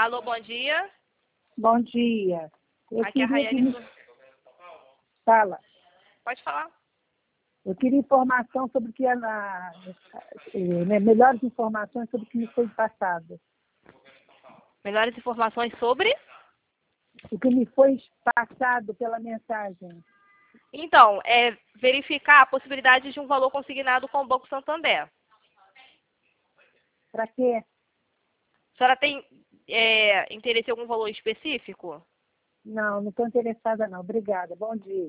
Alô, bom dia. Bom dia. Aqui é a Raiane. Fala. Pode falar. Eu queria informação sobre o que é melhores informações sobre o que me foi passado. Melhores informações sobre? O que me foi passado pela mensagem. Então, é verificar a possibilidade de um valor consignado com o Banco Santander. Para quê? A senhora tem interesse em algum valor específico? Não estou interessada não. Obrigada. Bom dia.